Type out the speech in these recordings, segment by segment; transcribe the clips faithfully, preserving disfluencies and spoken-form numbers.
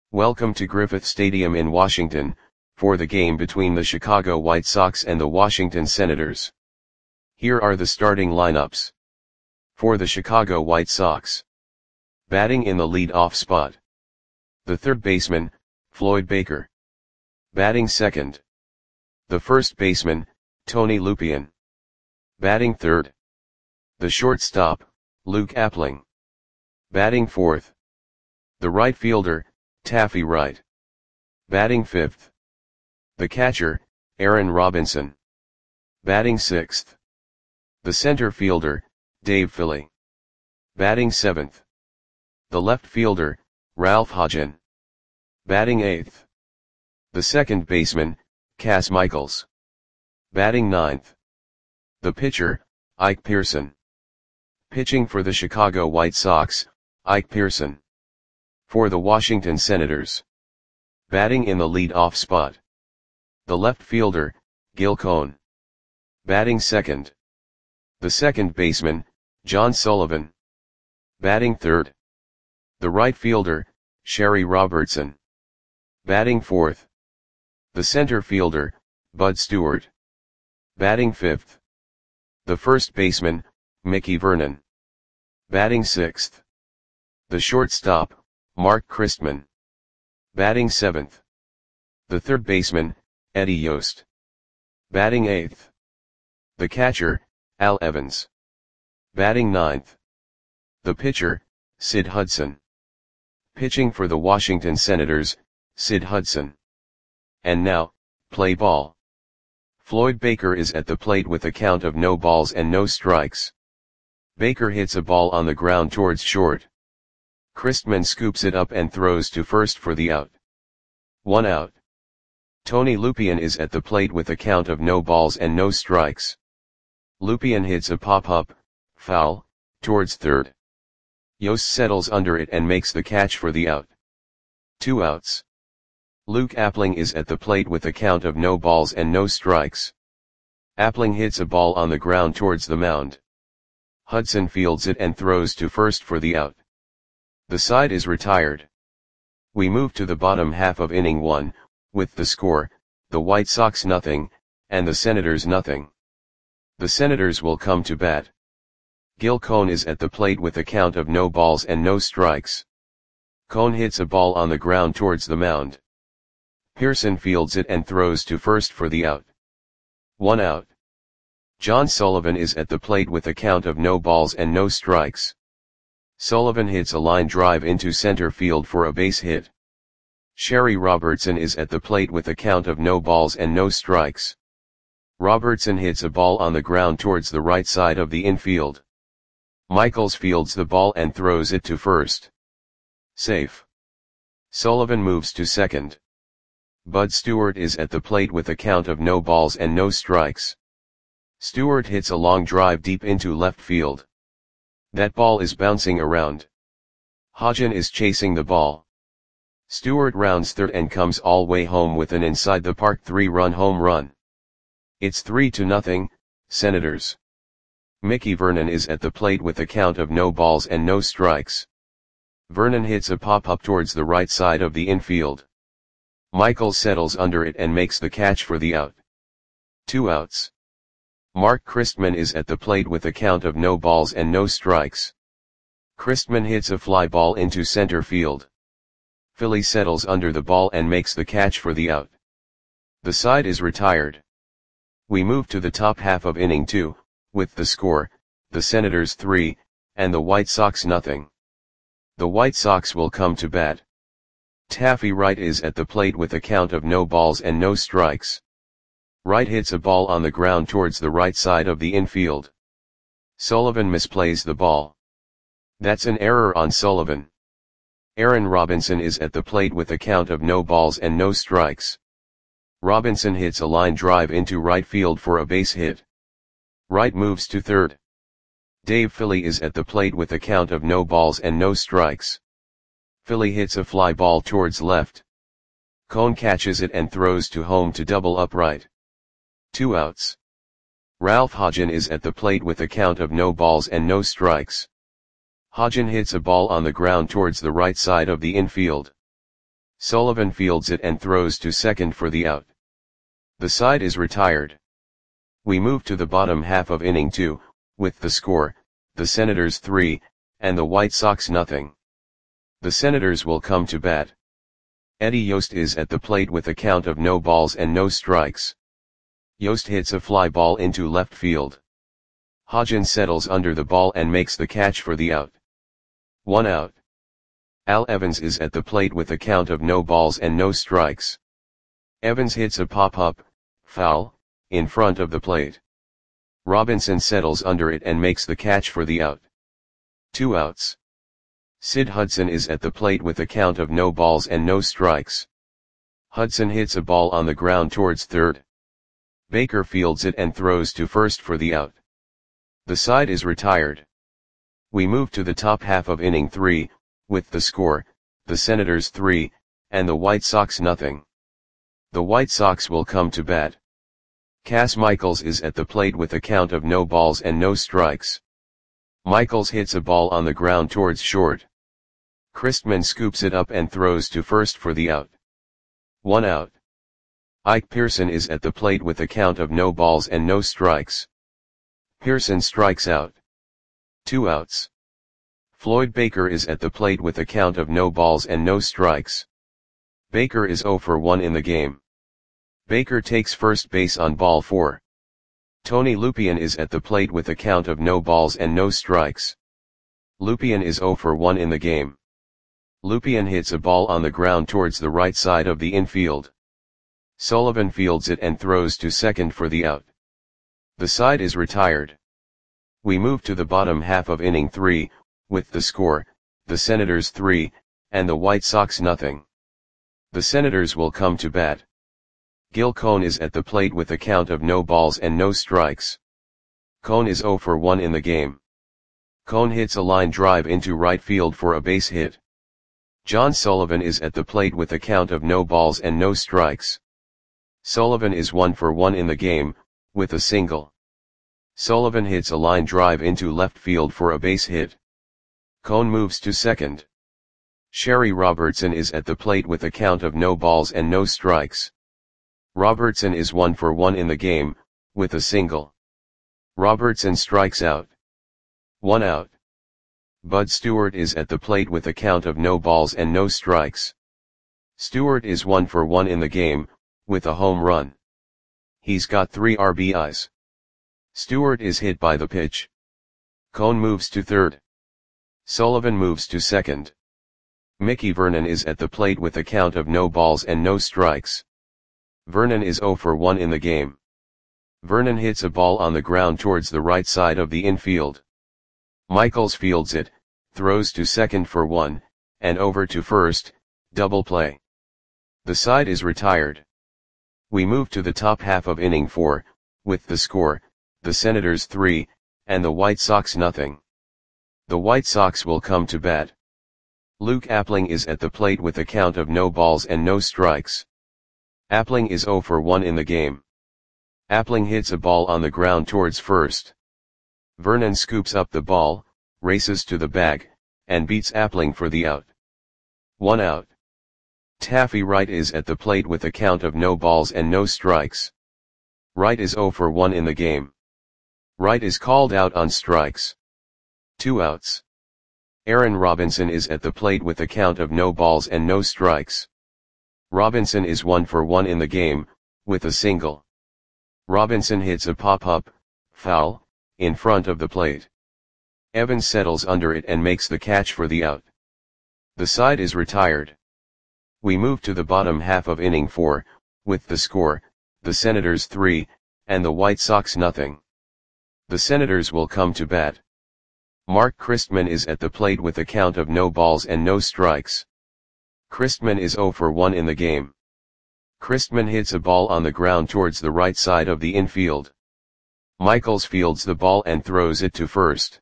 Welcome to Griffith Stadium in Washington, for the game between the Chicago White Sox and the Washington Senators. Here are the starting lineups. For the Chicago White Sox. Batting in the lead-off spot. The third baseman, Floyd Baker. Batting second. The first baseman, Tony Lupien. Batting third. The shortstop, Luke Appling. Batting fourth. The right fielder, Taffy Wright. Batting fifth. The catcher, Aaron Robinson. Batting sixth. The center fielder, Dave Philly. Batting seventh. The left fielder, Ralph Hodgen. Batting eighth. The second baseman, Cas Michaels. Batting ninth. The pitcher, Ike Pearson. Pitching for the Chicago White Sox, Ike Pearson. For the Washington Senators. Batting in the lead-off spot. The left fielder, Gil Cohn. Batting second. The second baseman, John Sullivan. Batting third. The right fielder, Sherry Robertson. Batting fourth. The center fielder, Bud Stewart. Batting fifth. The first baseman, Mickey Vernon. Batting sixth. The shortstop, Mark Christman. Batting seventh. The third baseman, Eddie Yost. Batting eighth. The catcher, Al Evans. Batting ninth. The pitcher, Sid Hudson. Pitching for the Washington Senators, Sid Hudson. And now, play ball. Floyd Baker is at the plate with a count of no balls and no strikes. Baker hits a ball on the ground towards short. Christman scoops it up and throws to first for the out. One out. Tony Lupien is at the plate with a count of no balls and no strikes. Lupien hits a pop-up, foul, towards third. Yost settles under it and makes the catch for the out. Two outs. Luke Appling is at the plate with a count of no balls and no strikes. Appling hits a ball on the ground towards the mound. Hudson fields it and throws to first for the out. The side is retired. We move to the bottom half of inning one, with the score, the White Sox nothing, and the Senators nothing. The Senators will come to bat. Gil Cohn is at the plate with a count of no balls and no strikes. Cohn hits a ball on the ground towards the mound. Pearson fields it and throws to first for the out. One out. John Sullivan is at the plate with a count of no balls and no strikes. Sullivan hits a line drive into center field for a base hit. Sherry Robertson is at the plate with a count of no balls and no strikes. Robertson hits a ball on the ground towards the right side of the infield. Michaels fields the ball and throws it to first. Safe. Sullivan moves to second. Bud Stewart is at the plate with a count of no balls and no strikes. Stewart hits a long drive deep into left field. That ball is bouncing around. Hodgen is chasing the ball. Stewart rounds third and comes all way home with an inside the park three-run home run. It's three to nothing, Senators. Mickey Vernon is at the plate with a count of no balls and no strikes. Vernon hits a pop-up towards the right side of the infield. Michaels settles under it and makes the catch for the out. Two outs. Mark Christman is at the plate with a count of no balls and no strikes. Christman hits a fly ball into center field. Philly settles under the ball and makes the catch for the out. The side is retired. We move to the top half of inning two, with the score, the Senators three, and the White Sox nothing. The White Sox will come to bat. Taffy Wright is at the plate with a count of no balls and no strikes. Wright hits a ball on the ground towards the right side of the infield. Sullivan misplays the ball. That's an error on Sullivan. Aaron Robinson is at the plate with a count of no balls and no strikes. Robinson hits a line drive into right field for a base hit. Wright moves to third. Dave Philly is at the plate with a count of no balls and no strikes. Philly hits a fly ball towards left. Cohn catches it and throws to home to double up right. Two outs. Ralph Hodgen is at the plate with a count of no balls and no strikes. Hodgen hits a ball on the ground towards the right side of the infield. Sullivan fields it and throws to second for the out. The side is retired. We move to the bottom half of inning two, with the score, the Senators three, and the White Sox nothing. The Senators will come to bat. Eddie Yost is at the plate with a count of no balls and no strikes. Yost hits a fly ball into left field. Hodgins settles under the ball and makes the catch for the out. One out. Al Evans is at the plate with a count of no balls and no strikes. Evans hits a pop-up, foul, in front of the plate. Robinson settles under it and makes the catch for the out. Two outs. Sid Hudson is at the plate with a count of no balls and no strikes. Hudson hits a ball on the ground towards third. Baker fields it and throws to first for the out. The side is retired. We move to the top half of inning three, with the score, the Senators three, and the White Sox nothing. The White Sox will come to bat. Cass Michaels is at the plate with a count of no balls and no strikes. Michaels hits a ball on the ground towards short. Christman scoops it up and throws to first for the out. One out. Ike Pearson is at the plate with a count of no balls and no strikes. Pearson strikes out. Two outs. Floyd Baker is at the plate with a count of no balls and no strikes. Baker is oh for one in the game. Baker takes first base on ball four. Tony Lupien is at the plate with a count of no balls and no strikes. Lupien is oh for one in the game. Lupien hits a ball on the ground towards the right side of the infield. Sullivan fields it and throws to second for the out. The side is retired. We move to the bottom half of inning three, with the score, the Senators three, and the White Sox nothing. The Senators will come to bat. Gil Cone is at the plate with a count of no balls and no strikes. Cone is oh for one in the game. Cone hits a line drive into right field for a base hit. John Sullivan is at the plate with a count of no balls and no strikes. Sullivan is one for one in the game, with a single. Sullivan hits a line drive into left field for a base hit. Cone moves to second. Sherry Robertson is at the plate with a count of no balls and no strikes. Robertson is one for one in the game, with a single. Robertson strikes out. One out. Bud Stewart is at the plate with a count of no balls and no strikes. Stewart is one for one in the game, with a home run. He's got three R B Is. Stewart is hit by the pitch. Cone moves to third. Sullivan moves to second. Mickey Vernon is at the plate with a count of no balls and no strikes. Vernon is oh for one in the game. Vernon hits a ball on the ground towards the right side of the infield. Michaels fields it, throws to second for one, and over to first, double play. The side is retired. We move to the top half of inning four, with the score, the Senators three, and the White Sox nothing. The White Sox will come to bat. Luke Appling is at the plate with a count of no balls and no strikes. Appling is oh for one in the game. Appling hits a ball on the ground towards first. Vernon scoops up the ball, races to the bag, and beats Appling for the out. One out. Taffy Wright is at the plate with a count of no balls and no strikes. Wright is oh for one in the game. Wright is called out on strikes. Two outs. Aaron Robinson is at the plate with a count of no balls and no strikes. Robinson is one for one in the game, with a single. Robinson hits a pop-up, foul, in front of the plate. Evans settles under it and makes the catch for the out. The side is retired. We move to the bottom half of inning four, with the score, the Senators three, and the White Sox nothing. The Senators will come to bat. Mark Christman is at the plate with a count of no balls and no strikes. Christman is oh for one in the game. Christman hits a ball on the ground towards the right side of the infield. Michaels fields the ball and throws it to first.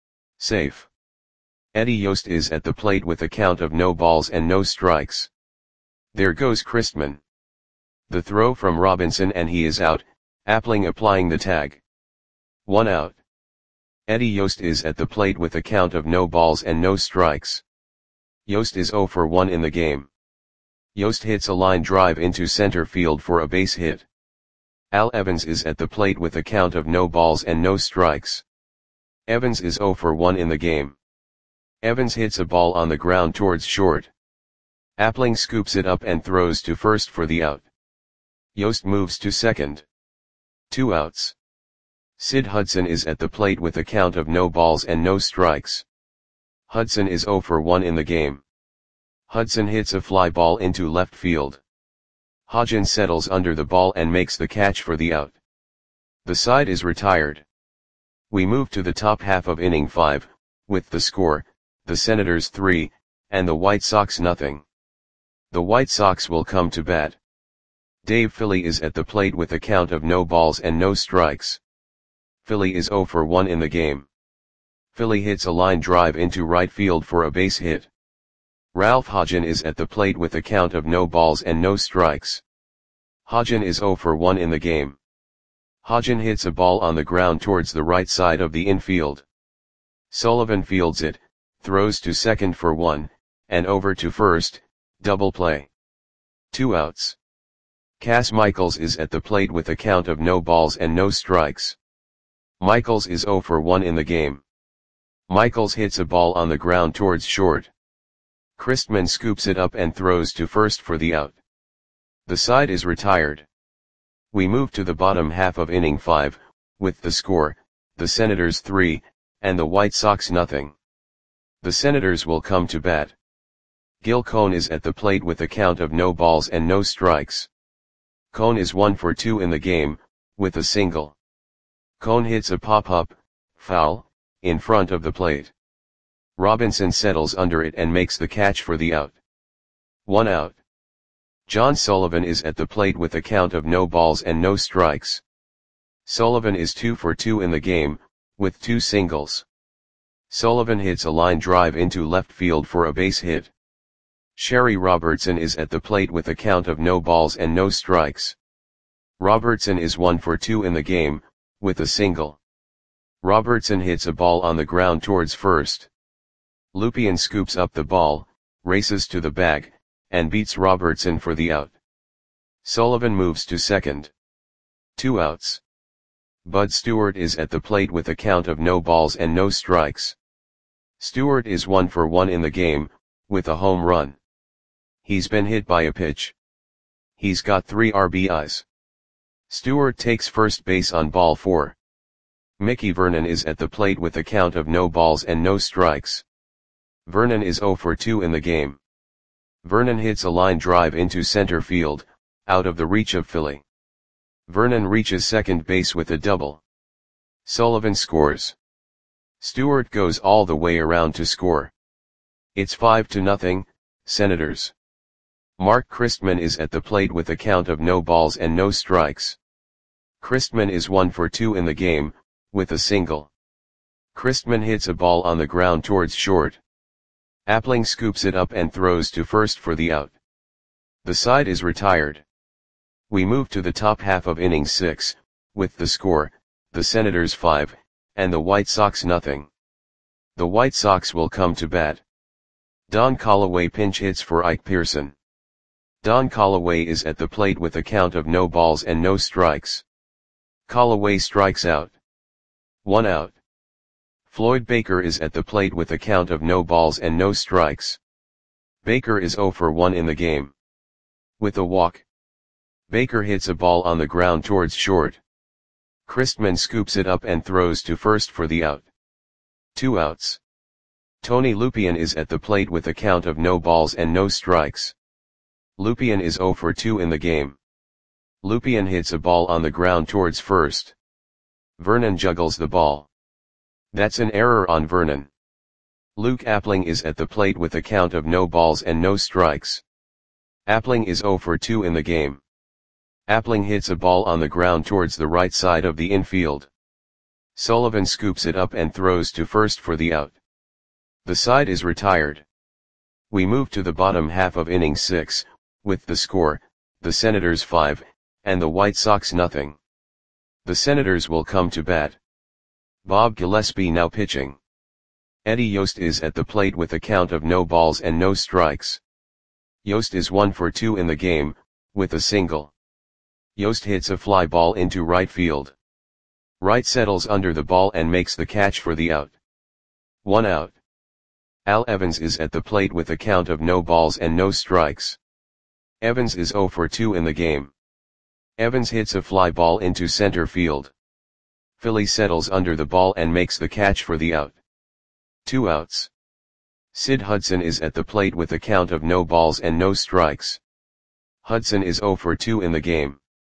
Safe. Eddie Yost is at the plate with a count of no balls and no strikes. There goes Christman. The throw from Robinson and he is out, Appling applying the tag. One out. Eddie Yost is at the plate with a count of no balls and no strikes. Yost is oh for one in the game. Yost hits a line drive into center field for a base hit. Al Evans is at the plate with a count of no balls and no strikes. Evans is zero for one in the game. Evans hits a ball on the ground towards short. Appling scoops it up and throws to first for the out. Yost moves to second. Two outs. Sid Hudson is at the plate with a count of no balls and no strikes. Hudson is zero for one in the game. Hudson hits a fly ball into left field. Hodgins settles under the ball and makes the catch for the out. The side is retired. We move to the top half of inning five, with the score, the Senators three, and the White Sox nothing. The White Sox will come to bat. Dave Philly is at the plate with a count of no balls and no strikes. Philly is zero for one in the game. Philly hits a line drive into right field for a base hit. Ralph Hodgen is at the plate with a count of no balls and no strikes. Hodgen is zero for one in the game. Hodgen hits a ball on the ground towards the right side of the infield. Sullivan fields it, throws to second for one, and over to first, double play. Two outs. Cass Michaels is at the plate with a count of no balls and no strikes. Michaels is zero for one in the game. Michaels hits a ball on the ground towards short. Christman scoops it up and throws to first for the out. The side is retired. We move to the bottom half of inning five, with the score, the Senators three, and the White Sox nothing. The Senators will come to bat. Gil Cone is at the plate with a count of no balls and no strikes. Cone is one for two in the game, with a single. Cone hits a pop-up, foul, in front of the plate. Robinson settles under it and makes the catch for the out. One out. John Sullivan is at the plate with a count of no balls and no strikes. Sullivan is two for two in the game, with two singles. Sullivan hits a line drive into left field for a base hit. Sherry Robertson is at the plate with a count of no balls and no strikes. Robertson is one for two in the game, with a single. Robertson hits a ball on the ground towards first. Lupien scoops up the ball, races to the bag, and beats Robertson for the out. Sullivan moves to second. Two outs. Bud Stewart is at the plate with a count of no balls and no strikes. Stewart is one for one in the game, with a home run. He's been hit by a pitch. He's got three R B Is. Stewart takes first base on ball four. Mickey Vernon is at the plate with a count of no balls and no strikes. Vernon is zero for two in the game. Vernon hits a line drive into center field, out of the reach of Philly. Vernon reaches second base with a double. Sullivan scores. Stewart goes all the way around to score. It's five to nothing, Senators. Mark Christman is at the plate with a count of no balls and no strikes. Christman is one for two in the game, with a single. Christman hits a ball on the ground towards short. Appling scoops it up and throws to first for the out. The side is retired. We move to the top half of inning six, with the score, the Senators five, and the White Sox nothing. The White Sox will come to bat. Don Callaway pinch hits for Ike Pearson. Don Callaway is at the plate with a count of no balls and no strikes. Callaway strikes out. One out. Floyd Baker is at the plate with a count of no balls and no strikes. Baker is zero for one in the game. With a walk. Baker hits a ball on the ground towards short. Christman scoops it up and throws to first for the out. Two outs. Tony Lupien is at the plate with a count of no balls and no strikes. Lupien is zero for two in the game. Lupien hits a ball on the ground towards first. Vernon juggles the ball. That's an error on Vernon. Luke Appling is at the plate with a count of no balls and no strikes. Appling is zero for two in the game. Appling hits a ball on the ground towards the right side of the infield. Sullivan scoops it up and throws to first for the out. The side is retired. We move to the bottom half of inning six, with the score, the Senators five, and the White Sox nothing. The Senators will come to bat. Bob Gillespie now pitching. Eddie Yost is at the plate with a count of no balls and no strikes. Yost is one for two in the game, with a single. Yost hits a fly ball into right field. Wright settles under the ball and makes the catch for the out. One out. Al Evans is at the plate with a count of no balls and no strikes. Evans is zero for two in the game. Evans hits a fly ball into center field. Philly settles under the ball and makes the catch for the out. Two outs. Sid Hudson is at the plate with a count of no balls and no strikes. Hudson is zero for two in the game.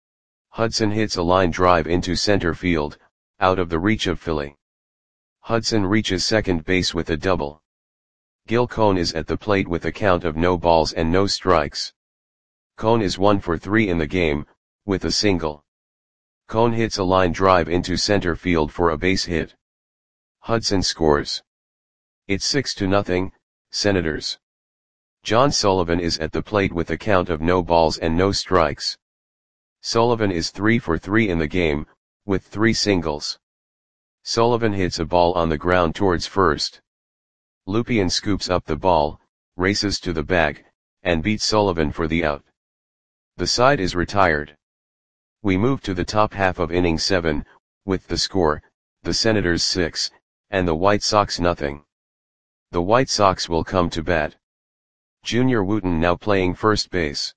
Hudson hits a line drive into center field, out of the reach of Philly. Hudson reaches second base with a double. Gil Cone is at the plate with a count of no balls and no strikes. Cone is one for three in the game, with a single. Cone hits a line drive into center field for a base hit. Hudson scores. It's six to nothing, Senators. John Sullivan is at the plate with a count of no balls and no strikes. Sullivan is three for three in the game, with three singles. Sullivan hits a ball on the ground towards first. Lupien scoops up the ball, races to the bag, and beats Sullivan for the out. The side is retired. We move to the top half of inning seven, with the score, the Senators six, and the White Sox nothing. The White Sox will come to bat. Junior Wooten now playing first base.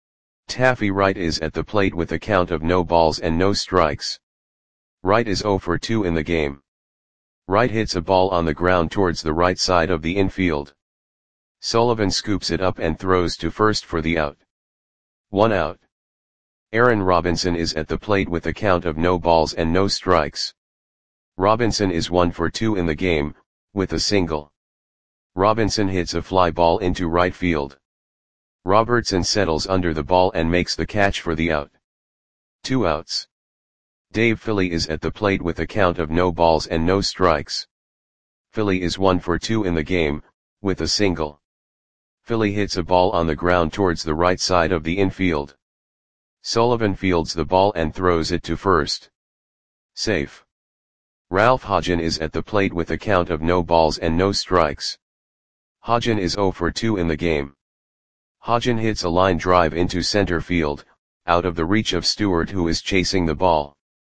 Taffy Wright is at the plate with a count of no balls and no strikes. Wright is zero for two in the game. Wright hits a ball on the ground towards the right side of the infield. Sullivan scoops it up and throws to first for the out. One out. Aaron Robinson is at the plate with a count of no balls and no strikes. Robinson is one for two in the game, with a single. Robinson hits a fly ball into right field. Robertson settles under the ball and makes the catch for the out. Two outs. Dave Philly is at the plate with a count of no balls and no strikes. Philly is one for two in the game, with a single. Philly hits a ball on the ground towards the right side of the infield. Sullivan fields the ball and throws it to first. Safe. Ralph Hodgen is at the plate with a count of no balls and no strikes. Hodgen is zero for two in the game. Hodgen hits a line drive into center field, out of the reach of Stewart who is chasing the ball.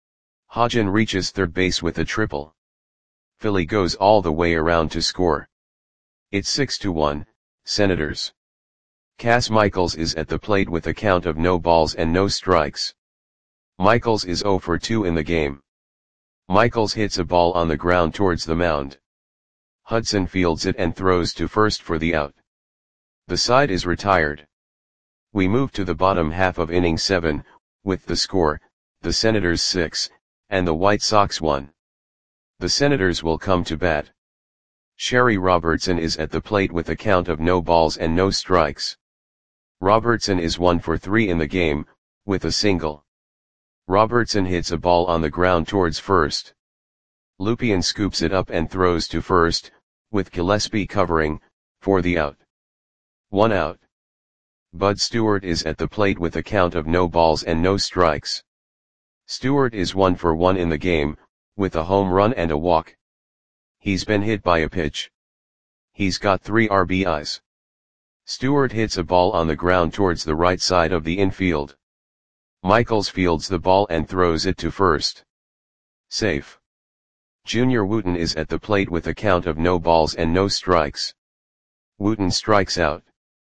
Hodgen reaches third base with a triple. Philly goes all the way around to score. It's six to one, Senators. Cass Michaels is at the plate with a count of no balls and no strikes. Michaels is zero for two in the game. Michaels hits a ball on the ground towards the mound. Hudson fields it and throws to first for the out. The side is retired. We move to the bottom half of inning seven, with the score, the Senators six, and the White Sox one. The Senators will come to bat. Sherry Robertson is at the plate with a count of no balls and no strikes. Robertson is one for three in the game, with a single. Robertson hits a ball on the ground towards first. Lupien scoops it up and throws to first, with Gillespie covering, for the out. One out. Bud Stewart is at the plate with a count of no balls and no strikes. Stewart is one for one in the game, with a home run and a walk. He's been hit by a pitch. He's got three R B Is. Stewart hits a ball on the ground towards the right side of the infield. Michaels fields the ball and throws it to first. Safe. Junior Wooten is at the plate with a count of no balls and no strikes. Wooten strikes out.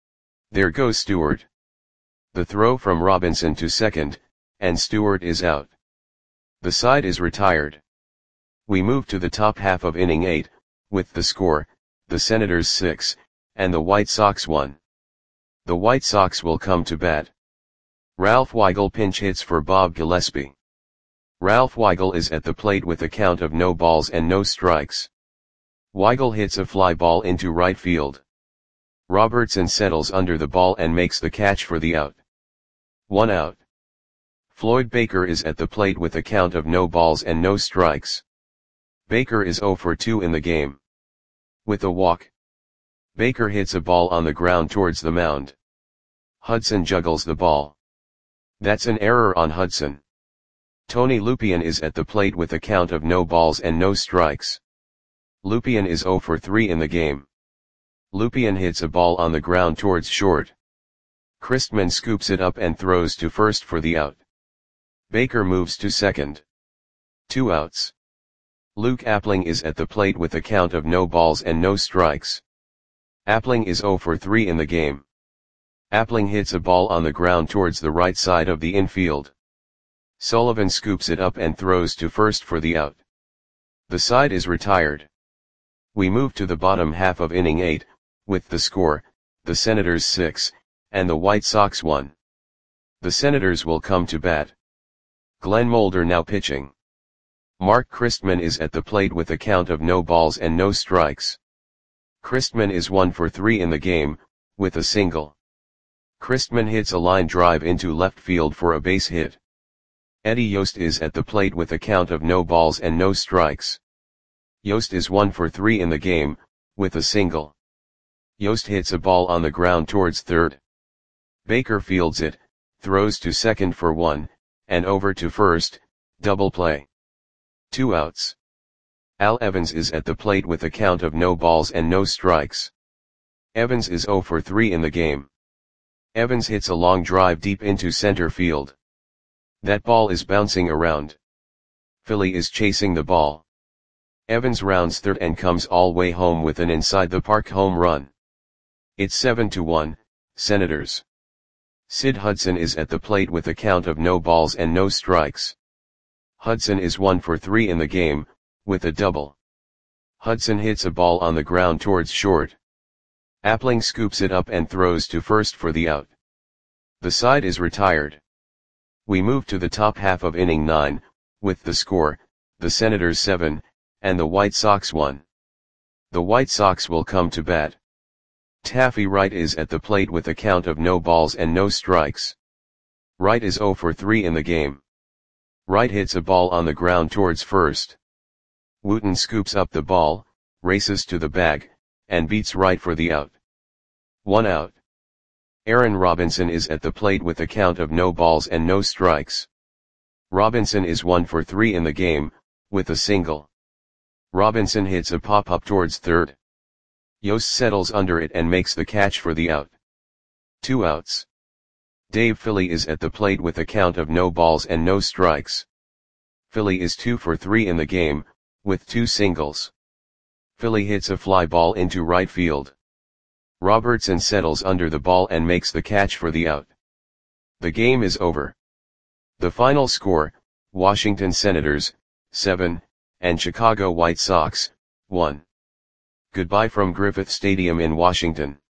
There goes Stewart. The throw from Robinson to second, and Stewart is out. The side is retired. We move to the top half of inning eight, with the score, the Senators six, and the White Sox one. The White Sox will come to bat. Ralph Weigel pinch hits for Bob Gillespie. Ralph Weigel is at the plate with a count of no balls and no strikes. Weigel hits a fly ball into right field. Robertson settles under the ball and makes the catch for the out. One out. Floyd Baker is at the plate with a count of no balls and no strikes. Baker is zero for two in the game. With a walk. Baker hits a ball on the ground towards the mound. Hudson juggles the ball. That's an error on Hudson. Tony Lupien is at the plate with a count of no balls and no strikes. Lupien is zero for three in the game. Lupien hits a ball on the ground towards short. Christman scoops it up and throws to first for the out. Baker moves to second. Two outs. Luke Appling is at the plate with a count of no balls and no strikes. Appling is oh for three in the game. Appling hits a ball on the ground towards the right side of the infield. Sullivan scoops it up and throws to first for the out. The side is retired. We move to the bottom half of inning eight, with the score, the Senators six, and the White Sox one. The Senators will come to bat. Glenn Mulder now pitching. Mark Christman is at the plate with a count of no balls and no strikes. Christman is one for three in the game, with a single. Christman hits a line drive into left field for a base hit. Eddie Yost is at the plate with a count of no balls and no strikes. Yost is one for three in the game, with a single. Yost hits a ball on the ground towards third. Baker fields it, throws to second for one, and over to first, double play. Two outs. Al Evans is at the plate with a count of no balls and no strikes. Evans is oh for three in the game. Evans hits a long drive deep into center field. That ball is bouncing around. Philly is chasing the ball. Evans rounds third and comes all way home with an inside-the-park home run. It's seven to one, Senators. Sid Hudson is at the plate with a count of no balls and no strikes. Hudson is one for three in the game, with a double. Hudson hits a ball on the ground towards short. Appling scoops it up and throws to first for the out. The side is retired. We move to the top half of inning nine, with the score, the Senators seven, and the White Sox one. The White Sox will come to bat. Taffy Wright is at the plate with a count of no balls and no strikes. Wright is oh for three in the game. Wright hits a ball on the ground towards first. Wooten scoops up the ball, races to the bag, and beats Wright for the out. One out. Aaron Robinson is at the plate with a count of no balls and no strikes. Robinson is one for three in the game, with a single. Robinson hits a pop-up towards third. Yost settles under it and makes the catch for the out. Two outs. Dave Philly is at the plate with a count of no balls and no strikes. Philly is two for three in the game, with two singles. Philly hits a fly ball into right field. Robertson settles under the ball and makes the catch for the out. The game is over. The final score, Washington Senators, seven, and Chicago White Sox, one. Goodbye from Griffith Stadium in Washington.